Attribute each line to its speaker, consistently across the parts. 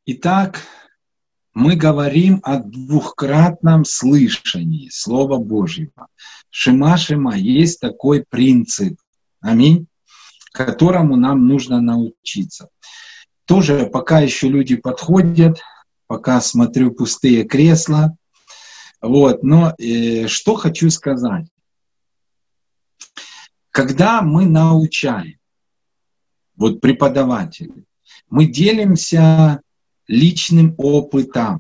Speaker 1: Итак, мы говорим о двукратном слышании Слова Божьего. Шема, Шема, есть такой принцип, аминь, которому нам нужно научиться. Тоже пока еще люди подходят, пока смотрю пустые кресла. Но что хочу сказать. Когда мы научаем, преподаватели, мы делимся личным опытом.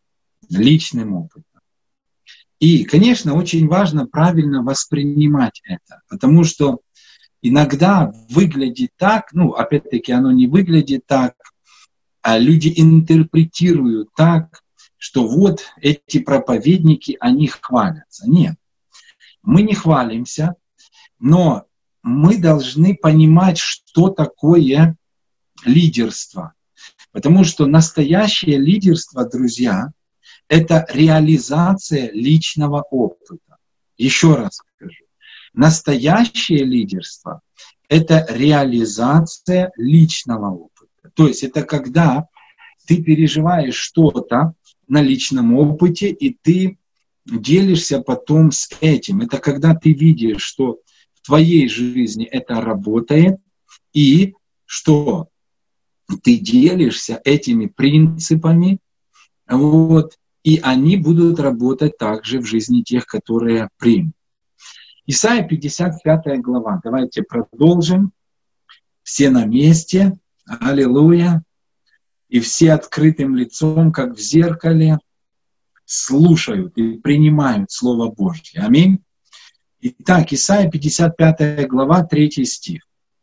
Speaker 1: И, конечно, очень важно правильно воспринимать это, потому что иногда выглядит так, опять-таки оно не выглядит так, а люди интерпретируют так, что эти проповедники, они хвалятся. Нет, мы не хвалимся, но мы должны понимать, что такое лидерство. Потому что настоящее лидерство, друзья, это реализация личного опыта. Еще раз скажу. Настоящее лидерство – это реализация личного опыта. То есть это когда ты переживаешь что-то на личном опыте, и ты делишься потом с этим. Это когда ты видишь, что в твоей жизни это работает, и что ты делишься этими принципами, и они будут работать также в жизни тех, которые примут. Исайя 55 глава. Давайте продолжим. Все на месте. Аллилуйя. И все открытым лицом, как в зеркале, слушают и принимают Слово Божье. Аминь. Итак, Исайя 55 глава, 3 стих.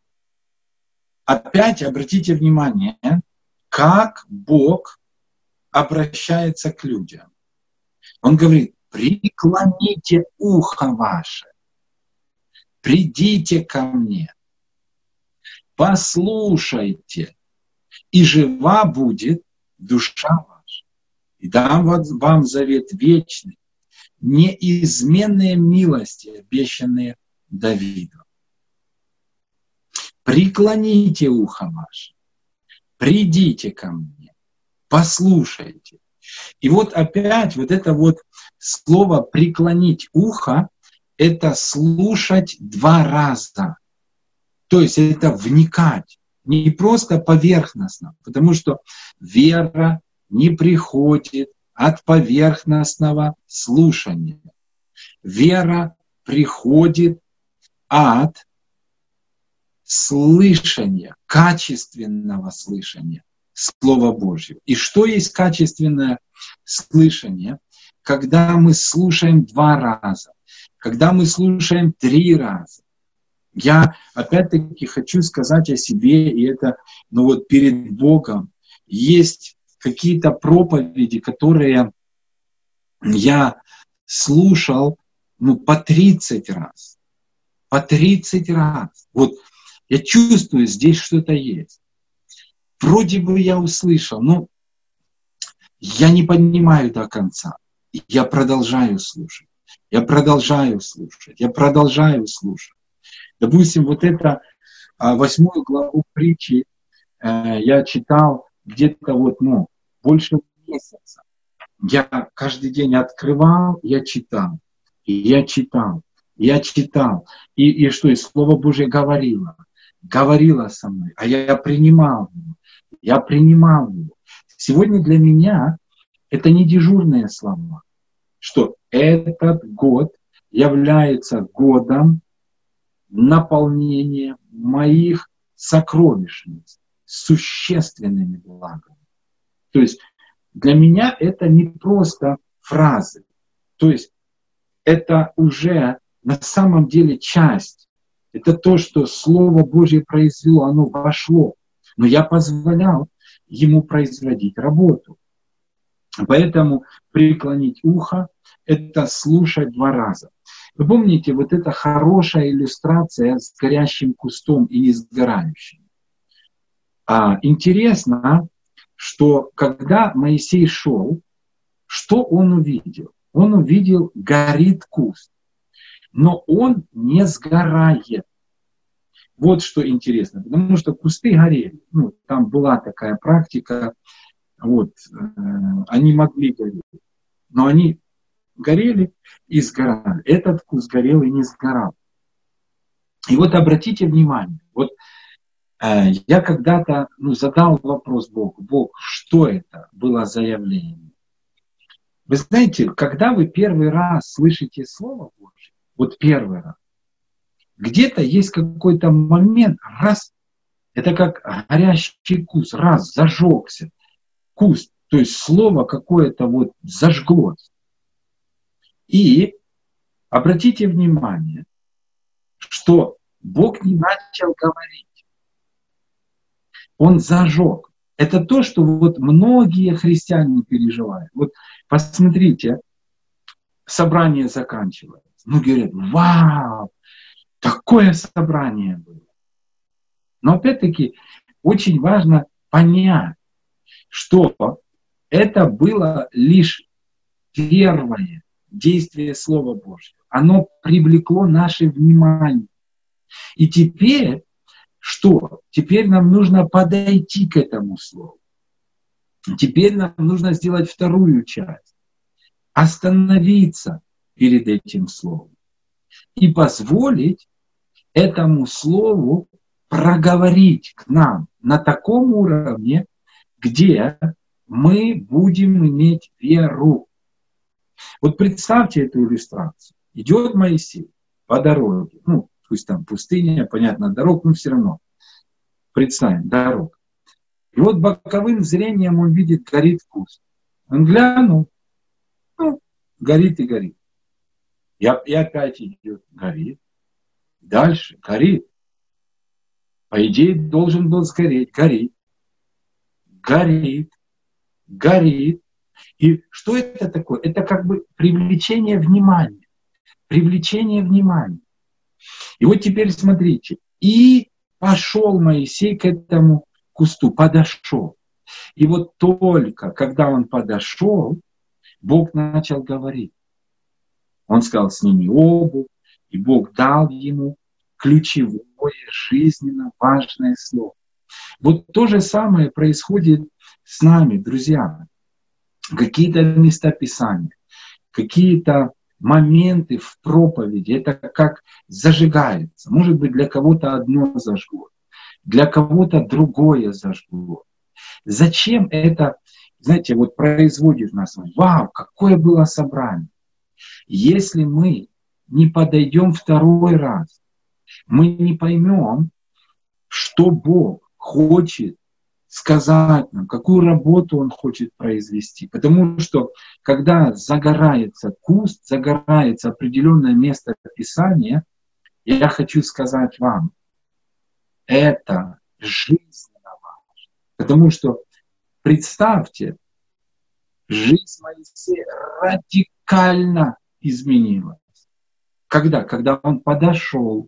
Speaker 1: Опять обратите внимание, как Бог обращается к людям. Он говорит: преклоните ухо ваше, придите ко мне, послушайте, и жива будет душа ваша. И дам вам завет вечный, неизменные милости, обещанные Давиду. Преклоните ухо ваше, придите ко мне, послушайте. И опять это слово «преклонить ухо» — это слушать 2 раза. То есть это вникать, не просто поверхностно, потому что вера не приходит от поверхностного слушания. Вера приходит от слышания, качественного слышания Слова Божьего. И что есть качественное слышание? Когда мы слушаем 2 раза, когда мы слушаем 3 раза. Я опять-таки хочу сказать о себе, и это, перед Богом есть какие-то проповеди, которые я слушал, по 30 раз. По 30 раз. Я чувствую, здесь что-то есть. Вроде бы я услышал, но я не понимаю до конца. Я продолжаю слушать. Я продолжаю слушать. Допустим, это 8 главу притчи я читал где-то больше месяца. Я каждый день открывал, я читал. И что, и Слово Божие говорило со мной, а я принимал его. Сегодня для меня это не дежурные слова, что этот год является годом наполнения моих сокровищниц существенными благами. То есть для меня это не просто фразы. То есть это уже на самом деле часть. Это то, что Слово Божье произвело, оно вошло. Но я позволял ему производить работу. Поэтому преклонить ухо — это слушать 2 раза. Вы помните, это хорошая иллюстрация с горящим кустом и несгорающим. Интересно, что когда Моисей шел, что он увидел? Он увидел, горит куст, но он не сгорает. Вот что интересно, потому что кусты горели. Там была такая практика они могли гореть, но они горели и сгорали. Этот вкус горел и не сгорал. И вот обратите внимание, я когда-то задал вопрос Богу: Бог, что это было за явление? Вы знаете, когда вы первый раз слышите Слово Божье, первый раз, где-то есть какой-то момент, раз, это как горящий куст, раз, зажегся куст, то есть Слово какое-то зажглось. И обратите внимание, что Бог не начал говорить. Он зажег. Это то, что многие христиане переживают. Посмотрите, собрание заканчивается. Говорят: вау, такое собрание было. Но опять-таки очень важно понять, что это было лишь первое действие Слова Божьего. Оно привлекло наше внимание. И теперь что? Теперь нам нужно подойти к этому Слову. Теперь нам нужно сделать вторую часть. Остановиться перед этим Словом. И позволить этому Слову проговорить к нам на таком уровне, где мы будем иметь веру. Представьте эту иллюстрацию. Идет Моисей по дороге. Пусть там пустыня, понятно, дорог, но все равно. Представим, дорога. И боковым зрением он видит, горит куст. Он глянул, горит и горит. И опять идет, горит. Дальше, горит. По идее, должен был сгореть, горит. Горит. Горит. И что это такое? Это как бы привлечение внимания. Привлечение внимания. И теперь смотрите. И пошел Моисей к этому кусту, подошел. И только когда он подошел, Бог начал говорить. Он сказал: сними обувь, и Бог дал ему ключевое, жизненно важное слово. То же самое происходит с нами, друзья. Какие-то места Писания, какие-то моменты в проповеди, это как зажигается. Может быть, для кого-то одно зажгло, для кого-то другое зажгло. Зачем это, знаете, производит в нас? Вау, какое было собрание! Если мы не подойдем второй раз, мы не поймем, что Бог хочет сказать нам, какую работу Он хочет произвести. Потому что, когда загорается куст, загорается определенное место Писания, я хочу сказать вам, это жизненно важно. Потому что, представьте, жизнь Моисея радикально изменилась. Когда? Когда он подошел.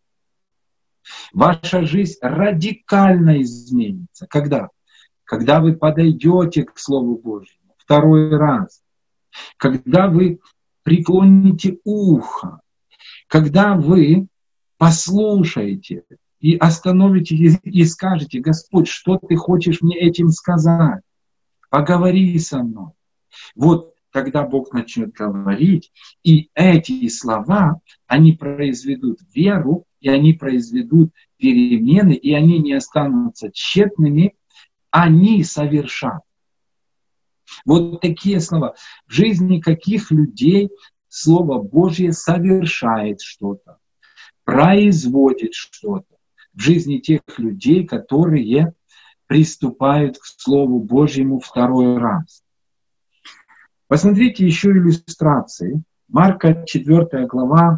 Speaker 1: Ваша жизнь радикально изменится. Когда? Когда вы подойдете к Слову Божьему второй раз. Когда вы преклоните ухо. Когда вы послушаете и остановитесь и скажете: Господь, что Ты хочешь мне этим сказать? Поговори со мной. Тогда Бог начнет говорить, и эти слова, они произведут веру, и они произведут перемены, и они не останутся тщетными, они совершат. Такие слова. В жизни каких людей Слово Божье совершает что-то, производит что-то. В жизни тех людей, которые приступают к Слову Божьему второй раз. Посмотрите еще иллюстрации. Марка 4 глава,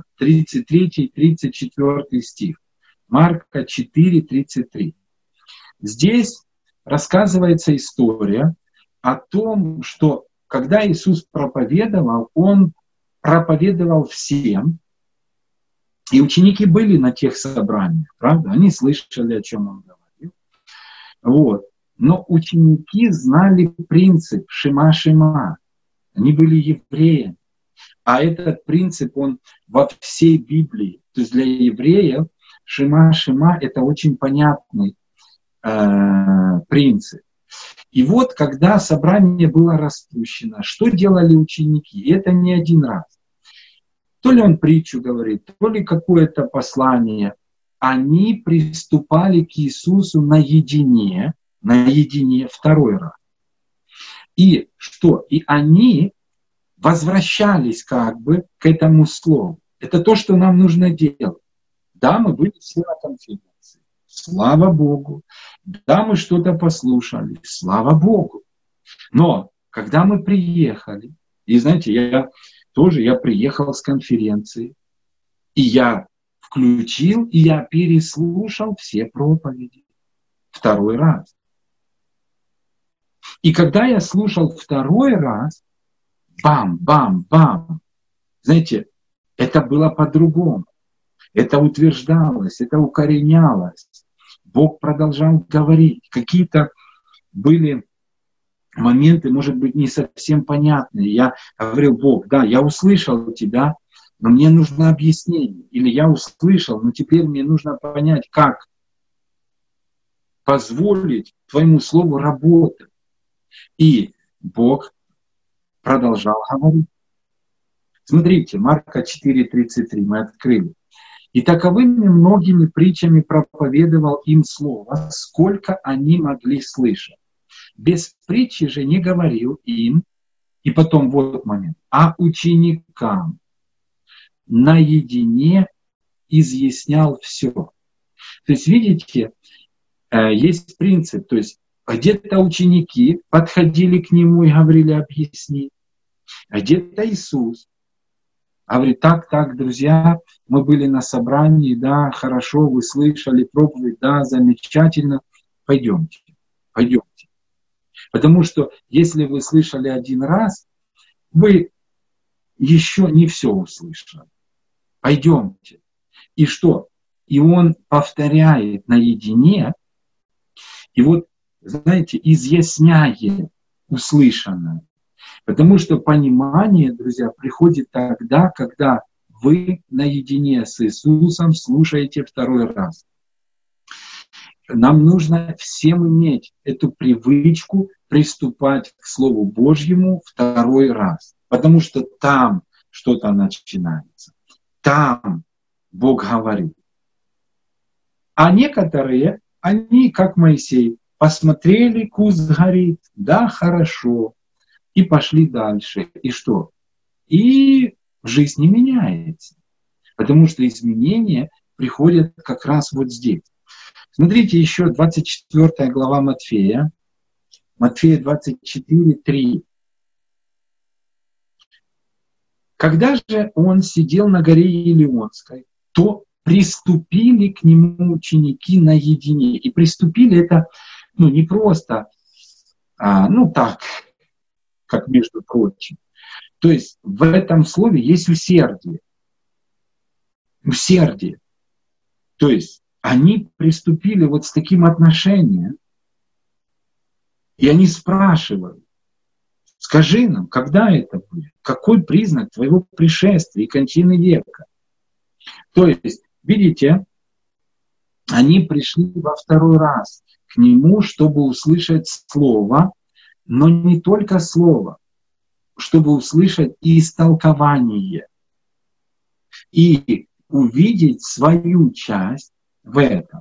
Speaker 1: 33-34 стих. Марка 4:33. Здесь рассказывается история о том, что когда Иисус проповедовал, Он проповедовал всем, и ученики были на тех собраниях, правда? Они слышали, о чем Он говорил. Но ученики знали принцип «Шема-Шема». Они были евреями. А этот принцип, он во всей Библии. То есть для евреев Шема-Шема — это очень понятный принцип. И вот, когда собрание было распущено, что делали ученики? И это не один раз. То ли он притчу говорит, то ли какое-то послание. Они приступали к Иисусу наедине второй раз. И что? И они возвращались как бы к этому слову. Это то, что нам нужно делать. Да, мы были все на конференции. Слава Богу. Да, мы что-то послушали. Слава Богу. Но когда мы приехали, и знаете, я приехал с конференции, и я включил, и я переслушал все проповеди. Второй раз. И когда я слушал второй раз, бам-бам-бам, знаете, это было по-другому. Это утверждалось, это укоренялось. Бог продолжал говорить. Какие-то были моменты, может быть, не совсем понятные. Я говорил: Бог, да, я услышал тебя, но мне нужно объяснение. Или я услышал, но теперь мне нужно понять, как позволить твоему слову работать. И Бог продолжал говорить. Смотрите, Марка 4:33 мы открыли. И таковыми многими притчами проповедовал им слово, сколько они могли слышать. Без притчи же не говорил им, и потом вот момент, а ученикам наедине изъяснял все. То есть, видите, есть принцип, то есть где-то ученики подходили к нему и говорили: объясни, а где-то Иисус говорит: так, друзья, мы были на собрании, да, хорошо, вы слышали проповедь, да, замечательно, пойдемте. Потому что если вы слышали один раз, вы еще не все услышали. Пойдемте. И что? И он повторяет наедине, и вот, знаете, изъясняет услышанное. Потому что понимание, друзья, приходит тогда, когда вы наедине с Иисусом слушаете второй раз. Нам нужно всем иметь эту привычку приступать к Слову Божьему второй раз. Потому что там что-то начинается. Там Бог говорит. А некоторые, они, как Моисей, посмотрели, куст горит, да, хорошо, и пошли дальше. И что? И жизнь не меняется. Потому что изменения приходят как раз вот здесь. Смотрите, еще 24 глава Матфея. Матфея 24:3. Когда же он сидел на горе Елеонской, то приступили к нему ученики наедине. И приступили это, не просто, так, как между прочим. То есть в этом слове есть усердие. Усердие. То есть они приступили вот с таким отношением, и они спрашивали: скажи нам, когда это будет? Какой признак твоего пришествия и кончины века? То есть, видите, они пришли во второй раз к нему, чтобы услышать слово, но не только слово, чтобы услышать и истолкование, и увидеть свою часть в этом.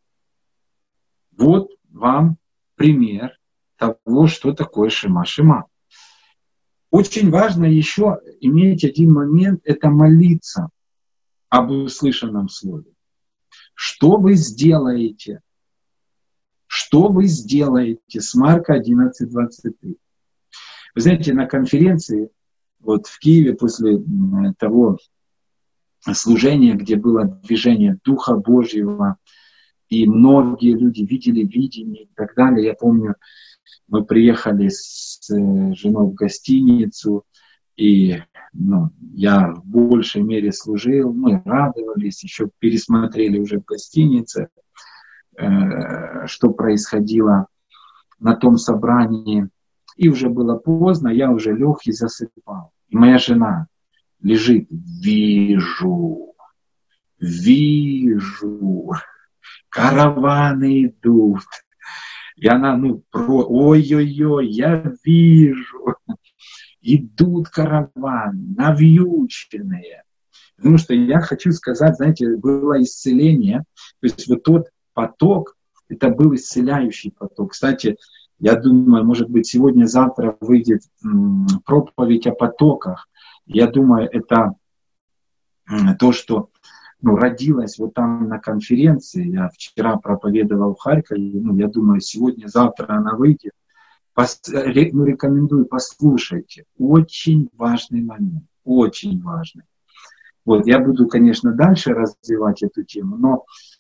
Speaker 1: Вот вам пример того, что такое шема-шема. Очень важно еще иметь один момент, это молиться об услышанном слове. Что вы сделаете? Что вы сделаете с Марка 11:23? Вы знаете, на конференции вот в Киеве после того служения, где было движение Духа Божьего, и многие люди видели видение и так далее. Я помню, мы приехали с женой в гостиницу, и я в большей мере служил, мы радовались, еще пересмотрели уже в гостинице, что происходило на том собрании. И уже было поздно, я уже лег и засыпал. И моя жена лежит: вижу, караваны идут, И она, ой-ой-ой, я вижу, идут караваны, навьюченные. Потому что я хочу сказать, знаете, было исцеление, то есть вот тот поток, это был исцеляющий поток. Кстати, я думаю, может быть, сегодня-завтра выйдет проповедь о потоках. Я думаю, это то, что родилось вот там на конференции. Я вчера проповедовал в Харькове. Я думаю, сегодня-завтра она выйдет. Рекомендую, послушайте. Очень важный момент. Очень важный. Вот, я буду, конечно, дальше развивать эту тему, но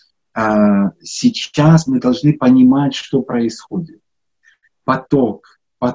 Speaker 1: сейчас мы должны понимать, что происходит. Поток,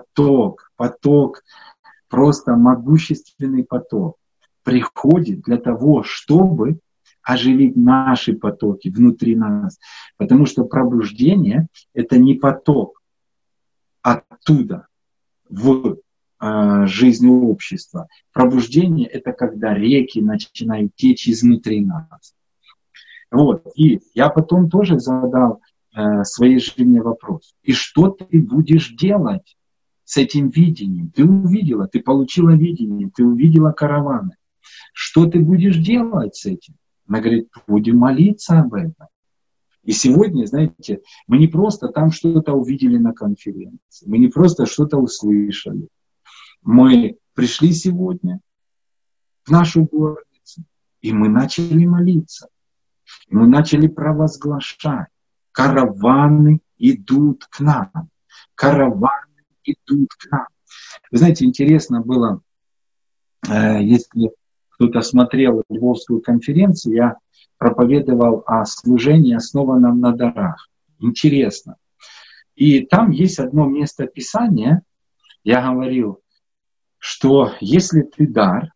Speaker 1: просто могущественный поток приходит для того, чтобы оживить наши потоки внутри нас. Потому что пробуждение — это не поток оттуда в жизнь общества. Пробуждение — это когда реки начинают течь изнутри нас. Вот. И я потом тоже задал своей жене вопрос. И что ты будешь делать с этим видением? Ты увидела, ты получила видение, ты увидела караваны. Что ты будешь делать с этим? Она говорит, будем молиться об этом. И сегодня, знаете, мы не просто там что-то увидели на конференции, мы не просто что-то услышали. Мы пришли сегодня в нашу горницу, и мы начали молиться. И мы начали провозглашать. Караваны идут к нам. Караваны идут к нам. Вы знаете, интересно было, если кто-то смотрел Львовскую конференцию, я проповедовал о служении, основанном на дарах. Интересно. И там есть одно место Писания, я говорил, что если ты дар,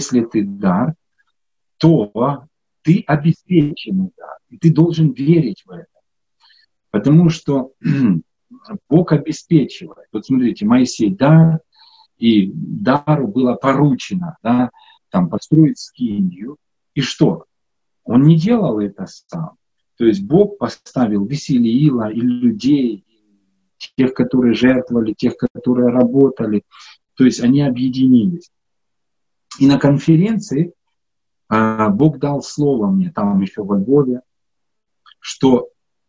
Speaker 1: то ты обеспеченный дар. И ты должен верить в это. Потому что Бог обеспечивает. Вот смотрите, Моисей дар, и дару было поручено, там построить скинию. И что? Он не делал это сам. То есть Бог поставил Веселиила и людей, и тех, которые жертвовали, тех, которые работали. То есть они объединились. И на конференции Бог дал слово мне, там еще во Львове, что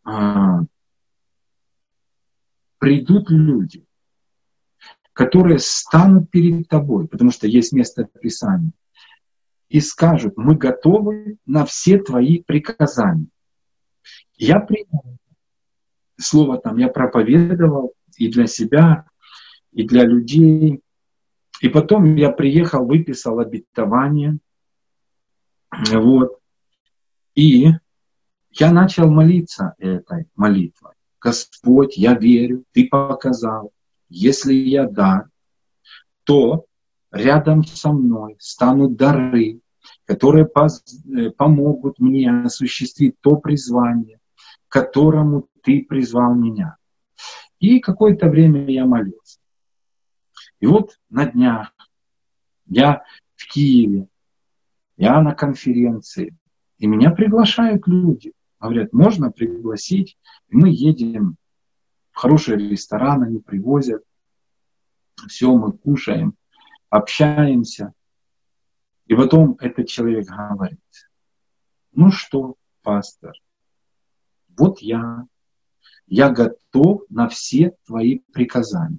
Speaker 1: придут люди, которые станут перед тобой, потому что есть место Писания, и скажут, мы готовы на все твои приказания. Я принял слово там, я проповедовал и для себя, и для людей. И потом я приехал, выписал обетование. Вот. И я начал молиться этой молитвой. Господь, я верю, Ты показал, если я дар, то рядом со мной станут дары, которые помогут мне осуществить то призвание, к которому Ты призвал меня. И какое-то время я молился. И вот на днях я в Киеве, я на конференции, и меня приглашают люди. Говорят, можно пригласить, и мы едем в хороший ресторан, они привозят, все, мы кушаем, общаемся. И потом этот человек говорит, ну что, пастор, вот я готов на все твои приказания.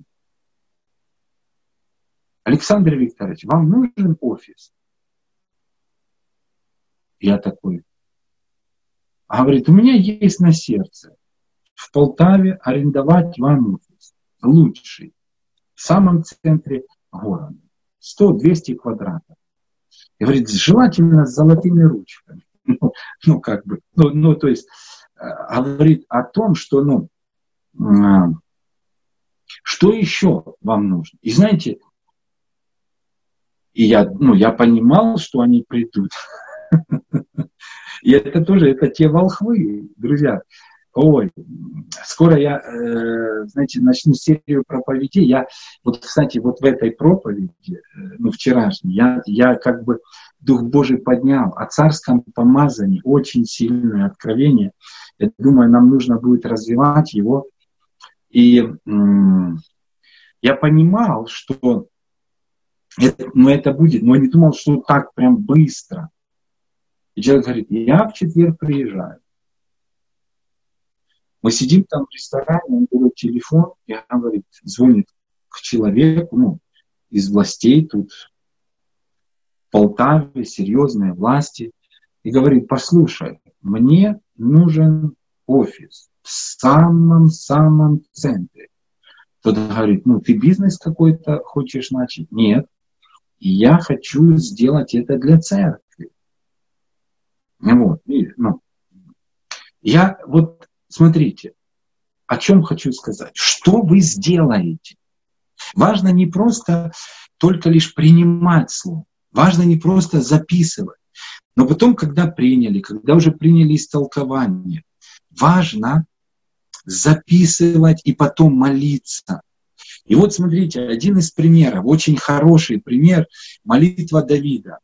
Speaker 1: Александр Викторович, вам нужен офис? Я такой. Говорит, у меня есть на сердце в Полтаве арендовать вам офис. Лучший. В самом центре города. 100-200 квадратов. И говорит, желательно с золотыми ручками. То есть, говорит о том, что, что еще вам нужно. И знаете, и я понимал, что они придут. И это тоже, это те волхвы, друзья. Ой, скоро я, знаете, начну серию проповедей. Кстати, в этой проповеди, вчерашней, я как бы Дух Божий поднял о царском помазании, очень сильное откровение. Я думаю, нам нужно будет развивать его И я понимал, что это будет, но я не думал, что так прям быстро. И человек говорит, я в четверг приезжаю. Мы сидим там в ресторане, он берет телефон и говорит, звонит к человеку, из властей тут, в Полтаве, серьезные власти, и говорит, послушай, мне нужен офис в самом-самом центре. Кто-то говорит, ты бизнес какой-то хочешь начать? Нет. И я хочу сделать это для церкви. Смотрите, о чем хочу сказать. Что вы сделаете? Важно не просто только лишь принимать слово. Важно не просто записывать. Но потом, когда уже приняли истолкование, важно записывать и потом молиться. И вот смотрите, один из примеров, очень хороший пример, молитва Давида.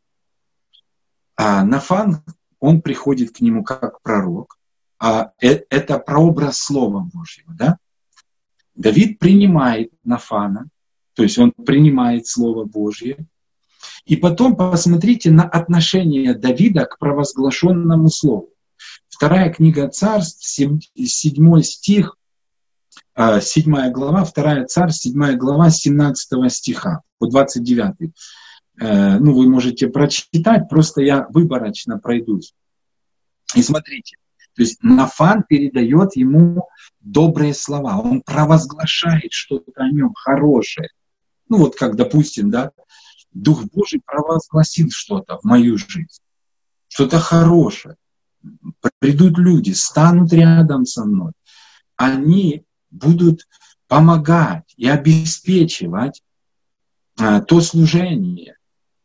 Speaker 1: Нафан, он приходит к нему как пророк. Это прообраз Слова Божьего, да? Давид принимает Нафана, то есть он принимает Слово Божье. И потом посмотрите на отношение Давида к провозглашенному Слову. 2 книга Царств, 7 стих, 7 глава, 2 Царств, 7 глава, 17 стиха по 29. Вы можете прочитать, просто я выборочно пройдусь. И смотрите, то есть Нафан передает ему добрые слова, он провозглашает что-то о нем хорошее. Как, допустим, да, Дух Божий провозгласил что-то в мою жизнь, что-то хорошее. Придут люди, станут рядом со мной. Они будут помогать и обеспечивать то служение.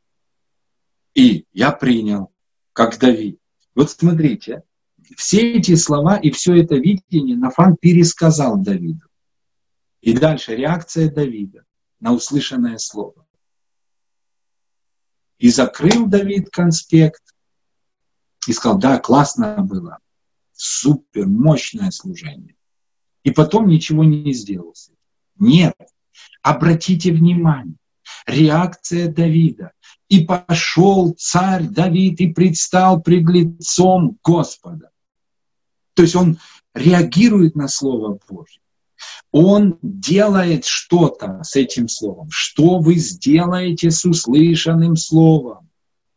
Speaker 1: И я принял, как Давид. Вот смотрите, все эти слова и все это видение Нафан пересказал Давиду. И дальше реакция Давида на услышанное слово. И закрыл Давид конспект и сказал, да, классно было, супер, мощное служение. И потом ничего не сделал. Нет, обратите внимание, реакция Давида. И пошел царь Давид и предстал пред лицом Господа. То есть он реагирует на Слово Божье. Он делает что-то с этим словом. Что вы сделаете с услышанным словом?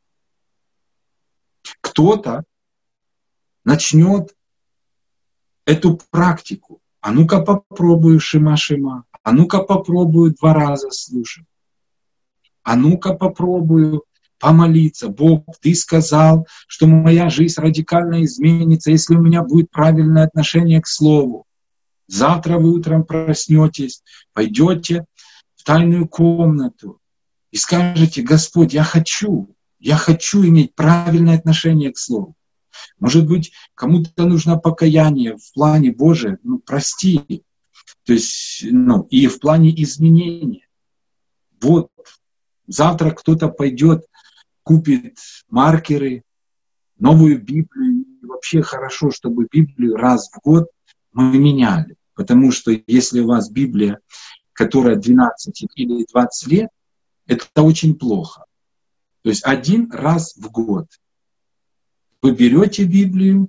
Speaker 1: Кто-то начнет эту практику. А ну-ка попробую шима-шима. А ну-ка попробую 2 раза слушать. А ну-ка попробую помолиться. Бог, ты сказал, что моя жизнь радикально изменится, если у меня будет правильное отношение к слову. Завтра вы утром проснетесь, пойдете в тайную комнату и скажете, Господь, я хочу иметь правильное отношение к слову. Может быть, кому-то нужно покаяние в плане Божие, прости. То есть, и в плане изменения. Вот, завтра кто-то пойдет, купит маркеры, новую Библию. И вообще хорошо, чтобы Библию раз в год мы меняли. Потому что если у вас Библия, которая 12 или 20 лет, это очень плохо. То есть 1 раз в год вы берете Библию,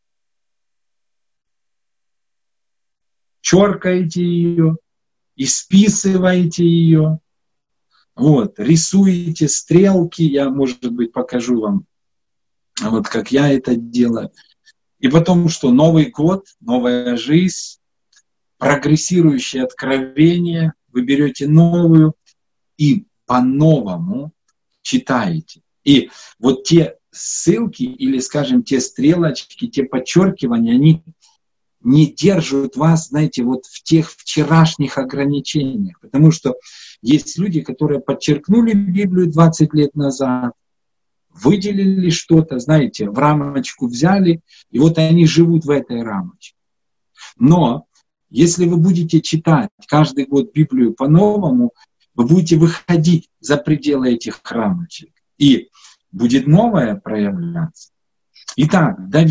Speaker 1: черкаете ее, исписываете ее, рисуете стрелки, я, может быть, покажу вам, как я это делаю. И потом что? Новый год, новая жизнь, прогрессирующее откровение, вы берете новую и по-новому читаете. И вот те ссылки или, скажем, те стрелочки, те подчеркивания, они не держат вас, знаете, в тех вчерашних ограничениях. Потому что есть люди, которые подчеркнули Библию 20 лет назад, выделили что-то, знаете, в рамочку взяли, и они живут в этой рамочке. Но если вы будете читать каждый год Библию по-новому, вы будете выходить за пределы этих рамочек. И будет новое проявляться. Итак, Давид,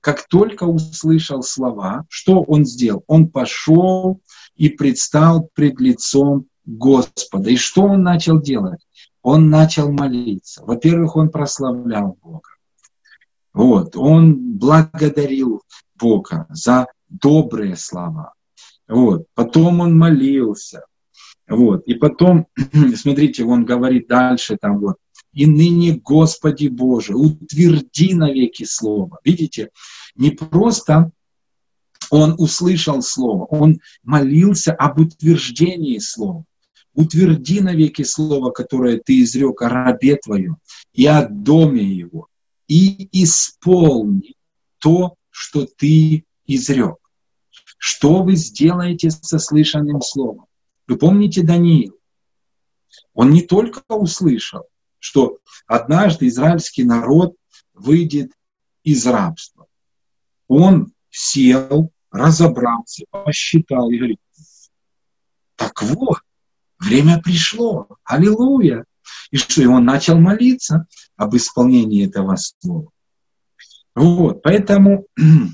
Speaker 1: как только услышал слова, что он сделал? Он пошел и предстал пред лицом Господа. И что он начал делать? Он начал молиться. Во-первых, он прославлял Бога. Вот, он благодарил Бога за добрые слова. Вот, потом он молился. Вот, и потом, смотрите, он говорит дальше там вот, «И ныне, Господи Боже, утверди навеки слово». Видите, не просто он услышал слово, он молился об утверждении слова. «Утверди навеки слово, которое ты изрек о рабе твоем и о доме его, и исполни то, что ты изрек». Что вы сделаете со слышанным словом? Вы помните Даниил? Он не только услышал, что однажды израильский народ выйдет из рабства. Он сел, разобрался, посчитал и говорит: так вот, время пришло, аллилуйя. И что, и он начал молиться об исполнении этого слова. Вот, поэтому,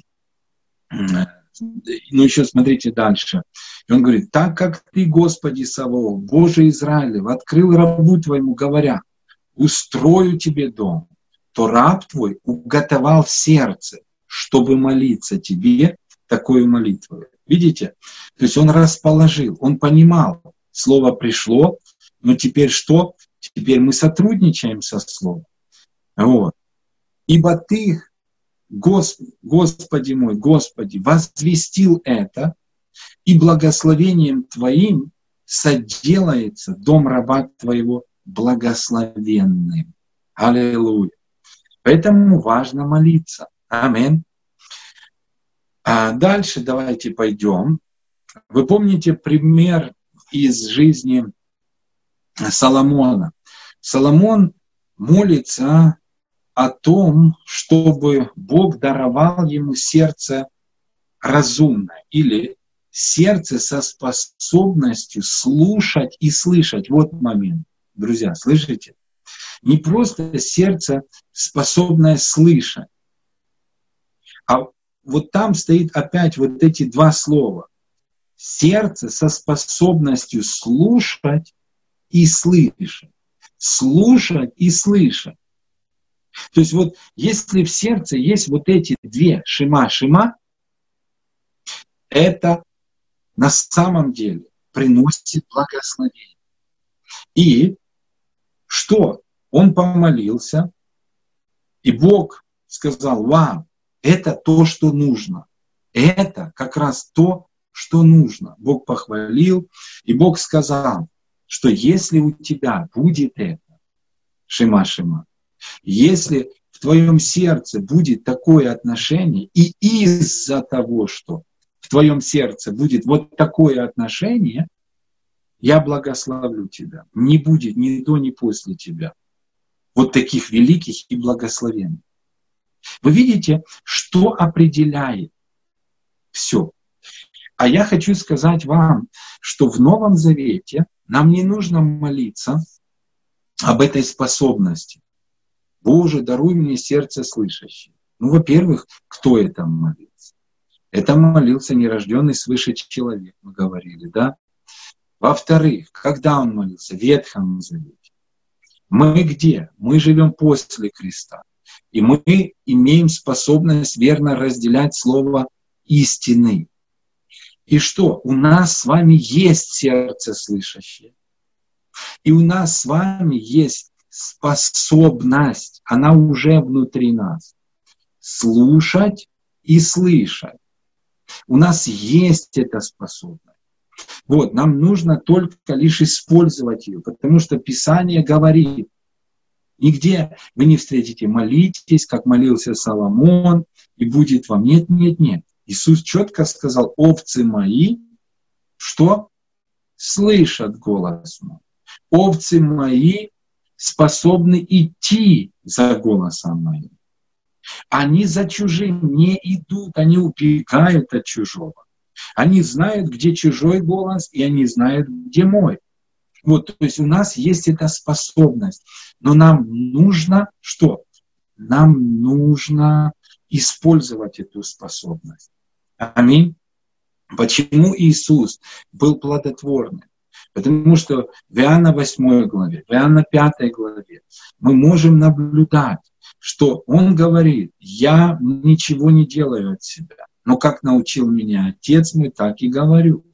Speaker 1: ну еще смотрите дальше. И он говорит: так как ты, Господи Саваоф, Боже Израилев, открыл рабу твоему, говоря: устрою тебе дом, то раб твой уготовал сердце, чтобы молиться тебе такой молитвой. Видите? То есть он расположил, он понимал, слово пришло, но теперь что? Теперь мы сотрудничаем со словом. Вот. Ибо ты, Господи мой, Господи, возвестил это, и благословением Твоим соделается дом раба Твоего благословенным. Аллилуйя. Поэтому важно молиться. Аминь. А дальше давайте пойдем. Вы помните пример из жизни Соломона. Соломон молится о том, чтобы Бог даровал ему сердце разумное или сердце со способностью слушать и слышать. Вот момент, друзья, слышите? Не просто сердце, способное слышать, а вот там стоит опять вот эти два слова. Сердце со способностью слушать и слышать. Слушать и слышать. То есть вот если в сердце есть вот эти две шима, это на самом деле приносит благословение. И что? Он помолился, и Бог сказал: вау, это то, что нужно. Это как раз то, что нужно. Бог похвалил, и Бог сказал, что если у тебя будет это, шима, если в твоем сердце будет такое отношение, и из-за того, что в твоем сердце будет вот такое отношение, я благословлю тебя. Не будет ни до, ни после тебя вот таких великих и благословенных. Вы видите, что определяет все. А я хочу сказать вам, что в Новом Завете нам не нужно молиться об этой способности. Боже, даруй мне сердце слышащее. Ну, во-первых, кто это молился? Это молился нерожденный свыше человек, мы говорили, да? Во-вторых, когда он молился? В Ветхом Завете. Мы где? Мы живем после креста. И мы имеем способность верно разделять слово истины. И что? У нас с вами есть сердце слышащее. И у нас с вами есть способность, она уже внутри нас, слушать и слышать. У нас есть эта способность. Вот, нам нужно только лишь использовать ее, потому что Писание говорит, нигде вы не встретите: молитесь, как молился Соломон, и будет вам. Нет. Иисус четко сказал: овцы мои, что? Слышат голос мой. Овцы мои способны идти за голосом моим. Они за чужим не идут, они убегают от чужого. Они знают, где чужой голос, и они знают, где мой. Вот, то есть у нас есть эта способность. Но нам нужно что? Нам нужно использовать эту способность. Аминь. Почему Иисус был плодотворным? Потому что в Иоанна 8 главе, в Иоанна 5 главе мы можем наблюдать, что Он говорит: «Я ничего не делаю от себя, но как научил меня Отец мой, так и говорю.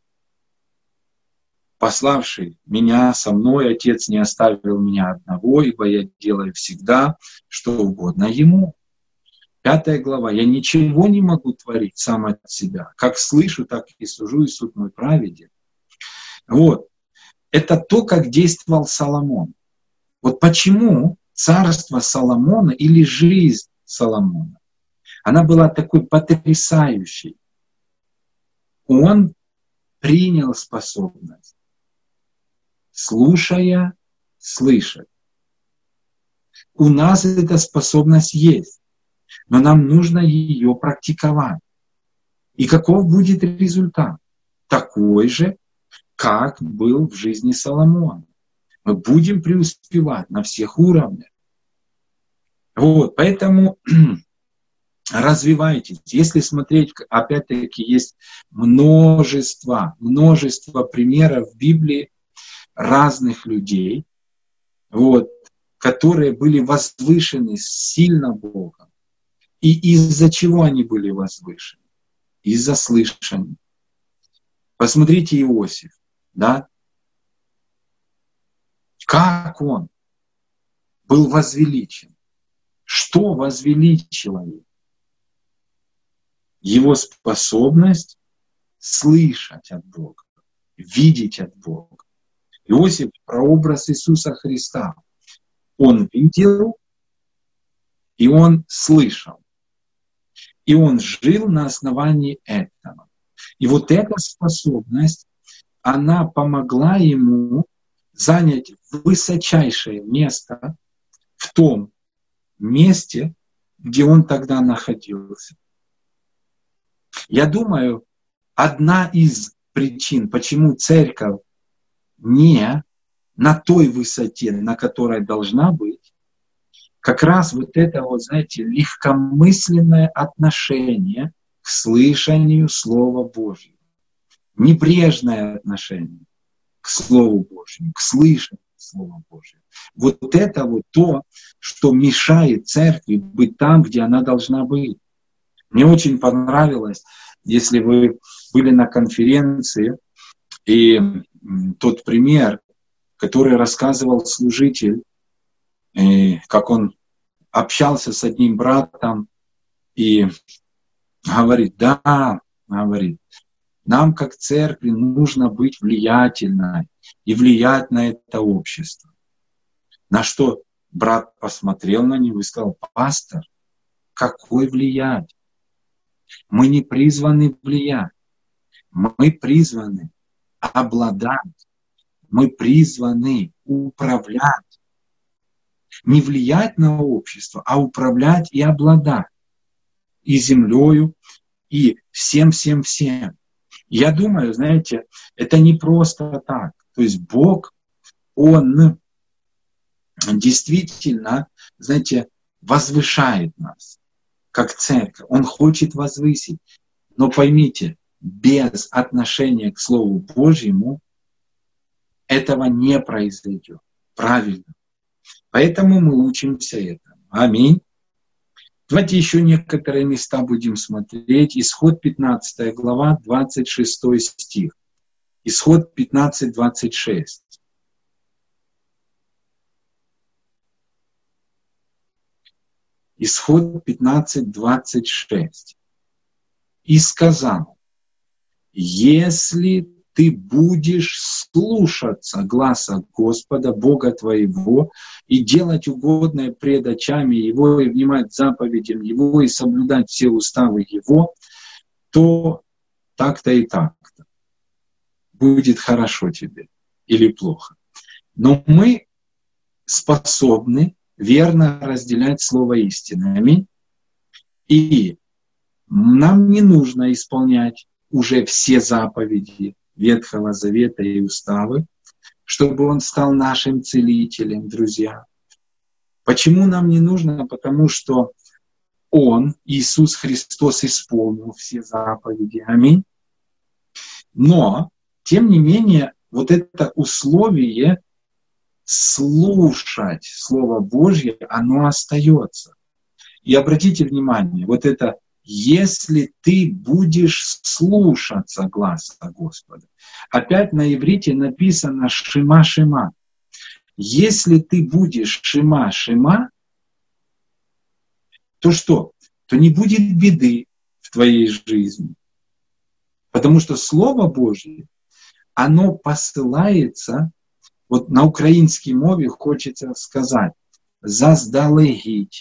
Speaker 1: Пославший меня со мной, Отец не оставил меня одного, ибо я делаю всегда, что угодно Ему». 5 глава. «Я ничего не могу творить сам от себя. Как слышу, так и сужу, и суд мой праведен». Вот. Это то, как действовал Соломон. Вот почему царство Соломона или жизнь Соломона, она была такой потрясающей. Он принял способность, слушая, слышать. У нас эта способность есть, но нам нужно ее практиковать. И каков будет результат? Такой же, как был в жизни Соломона. Мы будем преуспевать на всех уровнях. Вот, поэтому развивайтесь. Если смотреть, опять-таки, есть множество примеров в Библии разных людей, вот, которые были возвышены сильно Богом. И из-за чего они были возвышены? Из-за слышания. Посмотрите Иосиф, да? Как он был возвеличен? Что возвеличило его? Его способность слышать от Бога, видеть от Бога. Иосиф — прообраз Иисуса Христа. Он видел, и он слышал. И он жил на основании этого. И вот эта способность, она помогла ему занять высочайшее место в том месте, где он тогда находился. Я думаю, одна из причин, почему церковь не на той высоте, на которой должна быть, как раз вот это, вот, знаете, легкомысленное отношение к слышанию Слова Божьего. Небрежное отношение к Слову Божьему, к слышанию Слова Божьего. Вот это вот то, что мешает церкви быть там, где она должна быть. Мне очень понравилось, если вы были на конференции, и тот пример, который рассказывал служитель, как он общался с одним братом и говорит: да, говорит, нам как церкви нужно быть влиятельной и влиять на это общество. На что брат посмотрел на него и сказал: пастор, какой влиять? Мы не призваны влиять, мы призваны обладать, мы призваны управлять. Не влиять на общество, а управлять и обладать. И землею, и всем. Я думаю, знаете, это не просто так. То есть Бог, Он действительно, знаете, возвышает нас, как церковь. Он хочет возвысить. Но поймите, без отношения к Слову Божьему этого не произойдет. Правильно. Поэтому мы учимся этому. Аминь. Давайте еще некоторые места будем смотреть. Исход 15 глава, 26 стих. Исход 15, 26. Исход 15, 26. И сказал: если ты будешь слушаться гласа Господа, Бога твоего, и делать угодное пред очами Его, и внимать заповедям Его, и соблюдать все уставы Его, то так-то и так-то. Будет хорошо тебе или плохо. Но мы способны верно разделять слово истины. Аминь. И нам не нужно исполнять уже все заповеди Ветхого Завета и уставы, чтобы он стал нашим целителем, друзья. Почему нам не нужно? Потому что Он, Иисус Христос, исполнил все заповеди. Аминь. Но, тем не менее, вот это условие слушать Слово Божье, оно остается. И обратите внимание, вот это «если ты будешь слушаться гласа Господа». Опять на иврите написано «шима, шима». Если ты будешь «шима, шима», то что? То не будет беды в твоей жизни. Потому что Слово Божье, оно посылается, вот на украинской мове хочется сказать, заздалегідь,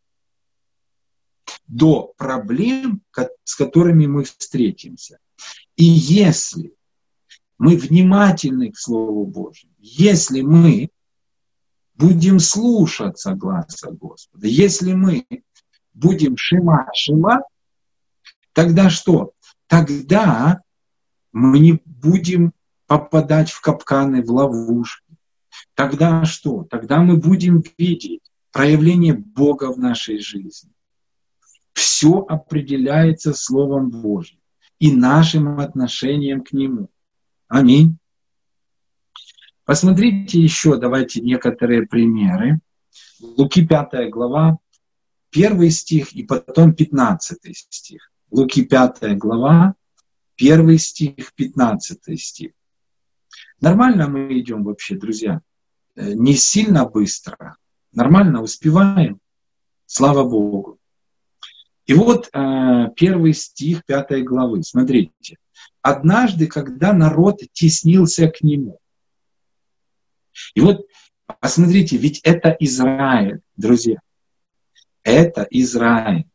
Speaker 1: до проблем, с которыми мы встретимся. И если мы внимательны к Слову Божьему, если мы будем слушаться гласа Господа, если мы будем шима, тогда что? Тогда мы не будем попадать в капканы, в ловушки. Тогда что? Тогда мы будем видеть проявление Бога в нашей жизни. Все определяется Словом Божьим и нашим отношением к Нему. Аминь. Посмотрите еще, давайте некоторые примеры. Луки 5 глава, 1 стих и потом 15 стих. Луки 5 глава, 1 стих, 15 стих. Нормально мы идем вообще, друзья? Не сильно быстро. Нормально успеваем. Слава Богу. И вот 1 стих 5 главы. Смотрите. «Однажды, когда народ теснился к нему». И вот, посмотрите, ведь это Израиль, друзья. Это Израиль.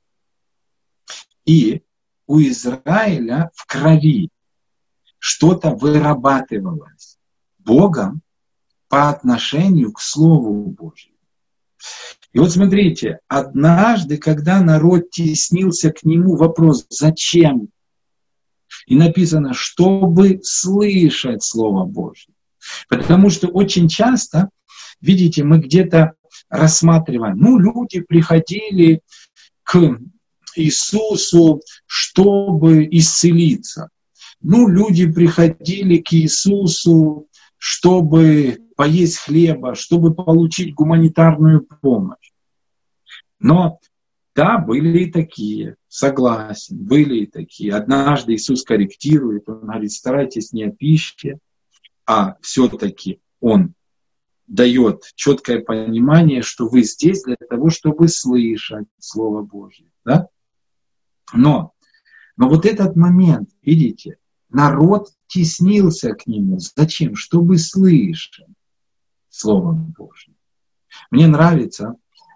Speaker 1: И у Израиля в крови что-то вырабатывалось Богом по отношению к Слову Божьему. И вот смотрите, однажды, когда народ теснился к нему, вопрос, зачем? И написано, чтобы слышать Слово Божье. Потому что очень часто, видите, мы где-то рассматриваем, люди приходили к Иисусу, чтобы исцелиться. Люди приходили к Иисусу, чтобы поесть хлеба, чтобы получить гуманитарную помощь. Но да, были и такие, согласен, были и такие. Однажды Иисус корректирует, Он говорит, старайтесь не о пище, а все-таки Он дает четкое понимание, что вы здесь для того, чтобы слышать Слово Божье. Да? Но вот этот момент, видите, народ теснился к Нему. Зачем? Чтобы слышать Слово Божье. Мне нравится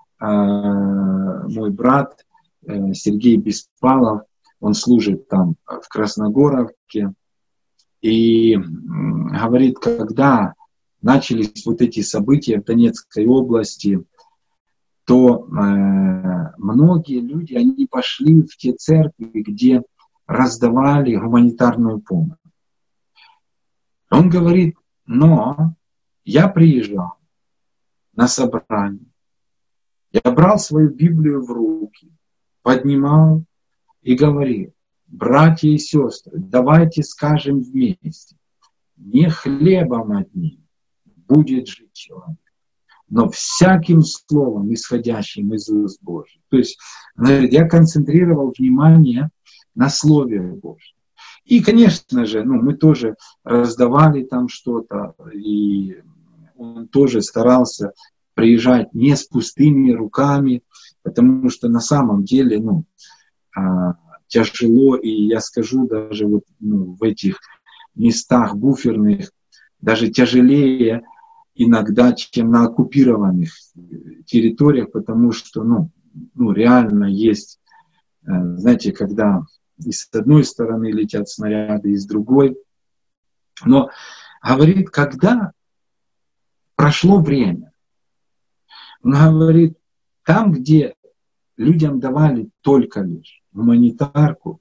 Speaker 1: мой брат Сергей Беспалов, он служит там в Красногоровке, и говорит, когда начались вот эти события в Донецкой области, то многие люди, они пошли в те церкви, где раздавали гуманитарную помощь. Он говорит, но я приезжал на собрание, я брал свою Библию в руки, поднимал и говорил, братья и сестры, давайте скажем вместе, не хлебом одним будет жить человек, но всяким словом, исходящим из уст Божьих. То есть, говорит, я концентрировал внимание на Слове Божьем. И, конечно же, мы тоже раздавали там что-то, и он тоже старался приезжать не с пустыми руками, потому что на самом деле, тяжело, и я скажу, даже в этих местах буферных, даже тяжелее иногда, чем на оккупированных территориях, потому что, реально есть, знаете, когда и с одной стороны летят снаряды, и с другой. Но говорит, когда прошло время, он говорит, там, где людям давали только лишь гуманитарку,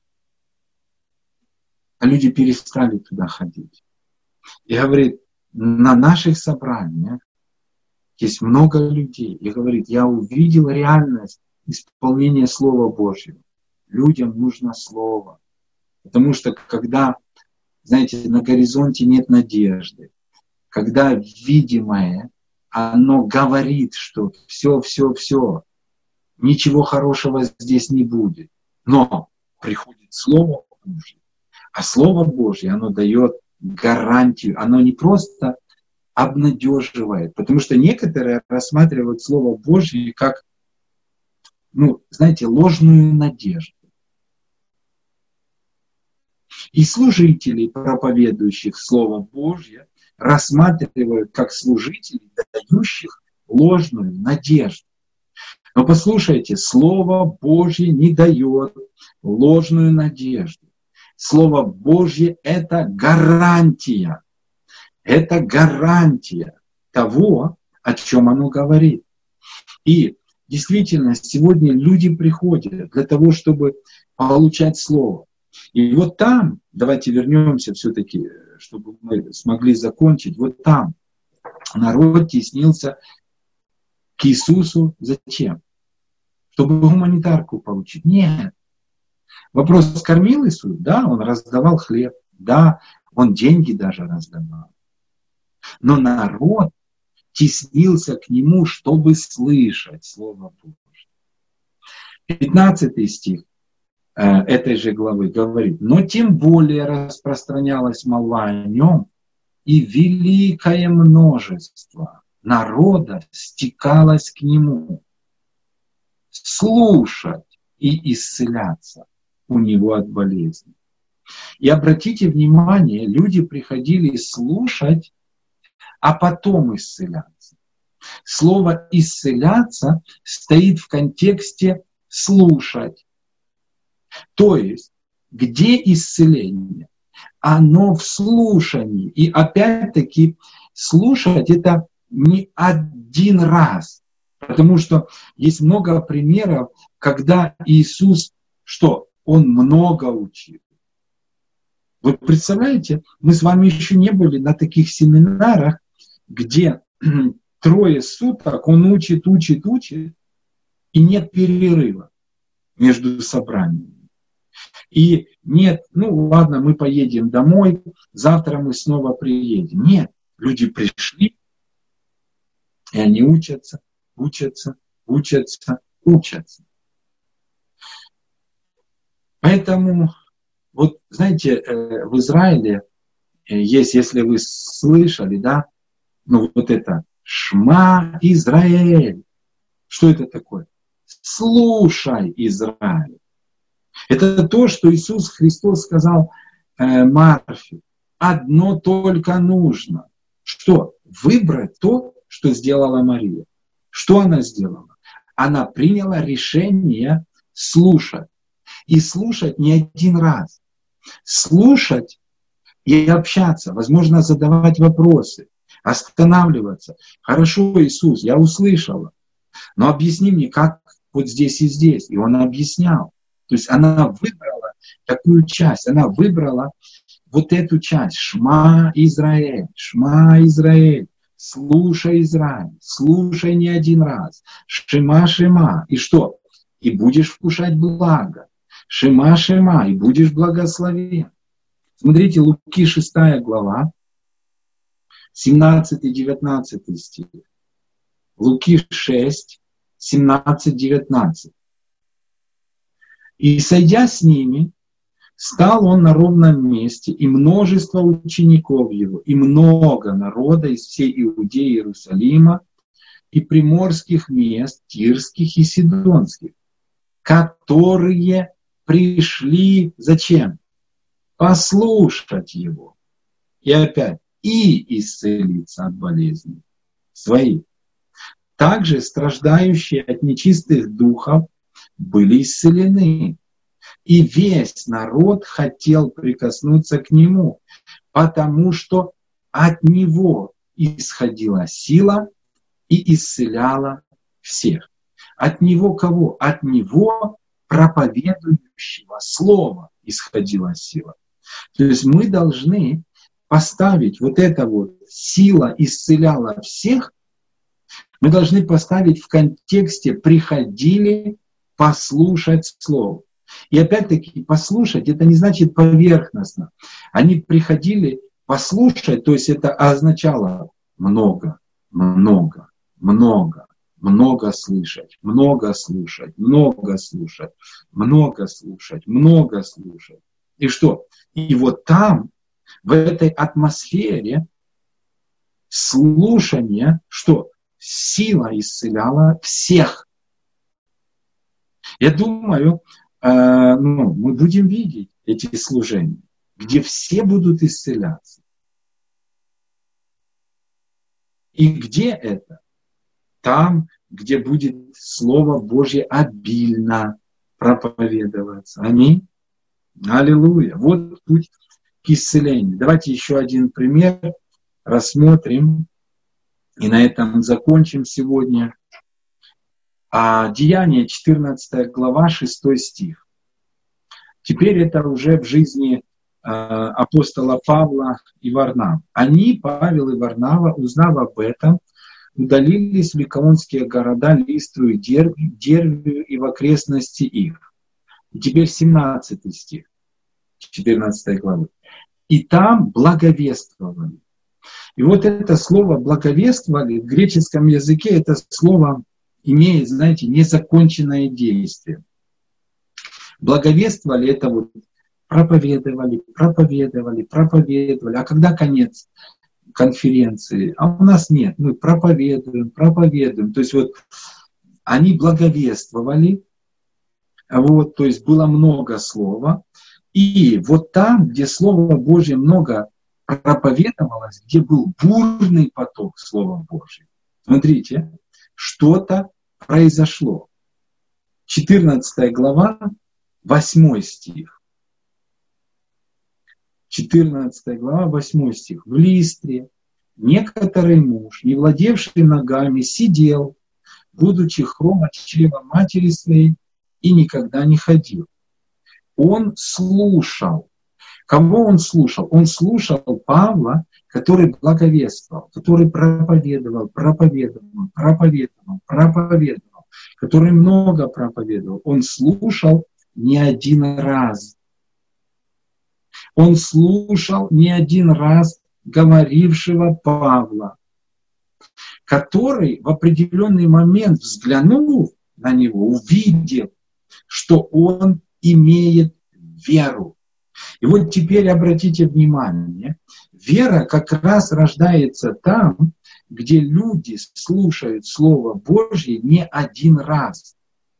Speaker 1: а люди перестали туда ходить. И говорит, на наших собраниях есть много людей. И говорит, я увидел реальность исполнение Слова Божьего. Людям нужно Слово. Потому что когда, знаете, на горизонте нет надежды, когда видимое, оно говорит, что все, ничего хорошего здесь не будет. Но приходит Слово Божье. А Слово Божье, оно дает гарантию. Оно не просто обнадеживает. Потому что некоторые рассматривают Слово Божье как, знаете, ложную надежду. И служителей, проповедующих Слово Божье, рассматривают как служителей, дающих ложную надежду. Но послушайте, Слово Божье не дает ложную надежду. Слово Божье – это гарантия. Это гарантия того, о чем оно говорит. И действительно, сегодня люди приходят для того, чтобы получать Слово. И вот там, давайте вернемся все-таки, чтобы мы смогли закончить, вот там народ теснился к Иисусу. Зачем? Чтобы гуманитарку получить? Нет. Вопрос, кормил Иисус? Да, он раздавал хлеб. Да, он деньги даже раздавал. Но народ теснился к нему, чтобы слышать Слово Божье. 15 стих этой же главы говорит: но тем более распространялась молва о нем, и великое множество народа стекалось к нему слушать и исцеляться у него от болезни. И обратите внимание, люди приходили слушать, а потом исцеляться. Слово «исцеляться» стоит в контексте «слушать». То есть, где исцеление? Оно в слушании. И опять-таки, слушать это не один раз. Потому что есть много примеров, когда Иисус, что? Он много учил. Вы представляете, мы с вами еще не были на таких семинарах, где 3 суток он учит, и нет перерыва между собраниями. И нет, ладно, мы поедем домой, завтра мы снова приедем. Нет, люди пришли, и они учатся. Поэтому, вот знаете, в Израиле есть, если вы слышали, да, вот это «Шма Израиль». Что это такое? Слушай, Израиль. Это то, что Иисус Христос сказал Марфе. Одно только нужно. Что? Выбрать то, что сделала Мария. Что она сделала? Она приняла решение слушать. И слушать не один раз. Слушать и общаться. Возможно, задавать вопросы. Останавливаться. Хорошо, Иисус, я услышала. Но объясни мне, как вот здесь и здесь. И он объяснял. То есть она выбрала такую часть. Она выбрала вот эту часть. Шма Израиль. Шма Израиль. Слушай, Израиль. Слушай не один раз. Шема, Шема. И что? И будешь вкушать благо. Шема, Шема. И будешь благословен. Смотрите, Луки 6 глава. 17-19 стих. Луки 6, 17-19. «И, сойдя с ними, стал он на ровном месте, и множество учеников его, и много народа из всей Иудеи, Иерусалима, и приморских мест, Тирских и Сидонских, которые пришли, зачем? Послушать его». И опять, и исцелиться от болезней своих. Также страждающие от нечистых духов были исцелены. И весь народ хотел прикоснуться к нему, потому что от него исходила сила и исцеляла всех. От него кого? От него, проповедующего слова, исходила сила. То есть мы должны поставить вот это вот сила исцеляла всех, мы должны поставить в контексте приходили послушать Слово. И опять-таки послушать, это не значит поверхностно. Они приходили послушать, то есть это означало много, много, много, много слышать, много слушать, много слушать, много слушать, много слушать. И что? И вот там, в этой атмосфере слушания, что? Сила исцеляла всех. Я думаю, мы будем видеть эти служения, где все будут исцеляться. И где это? Там, где будет Слово Божье обильно проповедоваться. Аминь. Аллилуйя. Вот путь к исцелению. Давайте еще один пример рассмотрим. И на этом закончим сегодня. Деяния, 14 глава, 6 стих. Теперь это уже в жизни апостола Павла и Варнавы. Они, Павел и Варнава, узнав об этом, удалились в ликаонские города Листру и Дервию и в окрестности их. И теперь 17 стих, 14 главы. И там благовествовали. И вот это слово «благовествовали» в греческом языке, это слово имеет, знаете, незаконченное действие. Благовествовали — это вот проповедовали. А когда конец конференции? А у нас нет. Мы проповедуем. То есть вот они благовествовали, вот, то есть было много слова. И вот там, где Слово Божье много проповедовалось, где был бурный поток Слова Божьего, смотрите, что-то произошло. 14 глава, 8 стих. 14 глава, 8 стих. В Листре некоторый муж, не владевший ногами, сидел, будучи хром от чрева матери своей, и никогда не ходил. Он слушал. Кого он слушал? Он слушал Павла, который благовествовал, который проповедовал, который много проповедовал. Он слушал не один раз. Он слушал не один раз говорившего Павла, который в определенный момент, взглянув на него, увидел, что он имеет веру. И вот теперь обратите внимание, вера как раз рождается там, где люди слушают Слово Божье не один раз.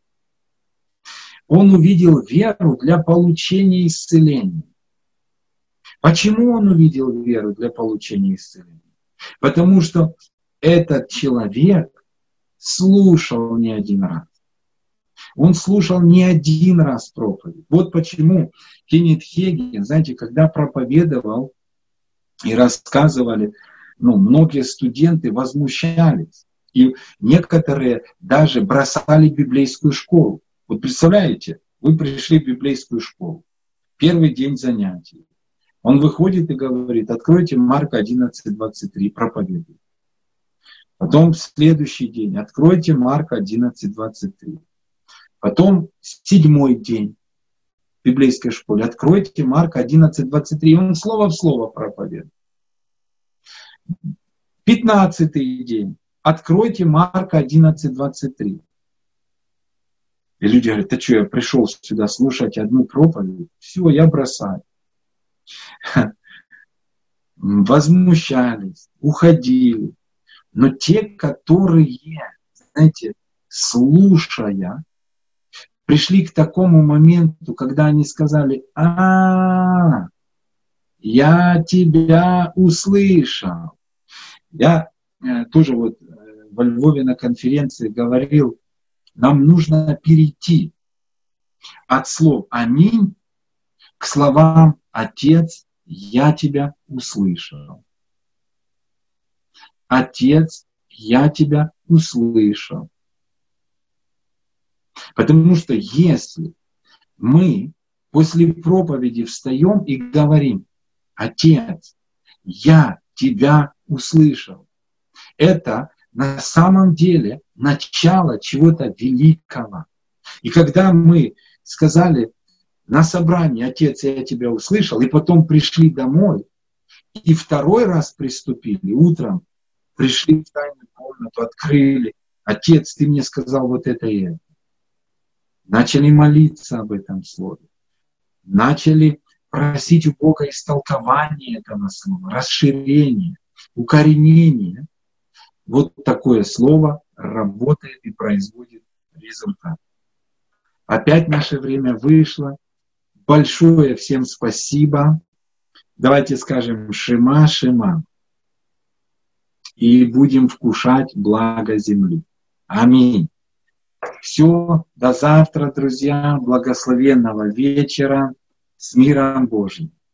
Speaker 1: Он увидел веру для получения исцеления. Почему он увидел веру для получения исцеления? Потому что этот человек слушал не один раз. Он слушал не один раз проповедь. Вот почему Кеннет Хейгин, знаете, когда проповедовал и рассказывали, многие студенты возмущались. И некоторые даже бросали библейскую школу. Вот представляете, вы пришли в библейскую школу, первый день занятий. Он выходит и говорит: откройте Марка 11:23, проповедуй. Потом в следующий день откройте Марка 11:23. Потом 7-й день в библейской школе откройте Марка 11:23. И он слово в слово проповедует. 15-й день откройте Марка 11:23. И люди говорят: ты что, я пришел сюда слушать одну проповедь? Все, я бросаю. Возмущались, уходили. Но те, которые, знаете, слушая, пришли к такому моменту, когда они сказали: я тебя услышал. Я тоже вот во Львове на конференции говорил, нам нужно перейти от слов «Аминь» к словам «Отец, я тебя услышал». Отец, я тебя услышал. Потому что если мы после проповеди встаем и говорим: Отец, я тебя услышал, это на самом деле начало чего-то великого. И когда мы сказали на собрании: «Отец, я тебя услышал», и потом пришли домой, и второй раз приступили, утром пришли в тайную комнату, открыли: «Отец, ты мне сказал вот это и это». Начали молиться об этом слове. Начали просить у Бога истолкования этого слова, расширения, укоренения. Вот такое слово работает и производит результат. Опять наше время вышло. Большое всем спасибо. Давайте скажем «Шема, Шема». И будем вкушать благо земли. Аминь. Все, до завтра, друзья. Благословенного вечера. С миром Божьим.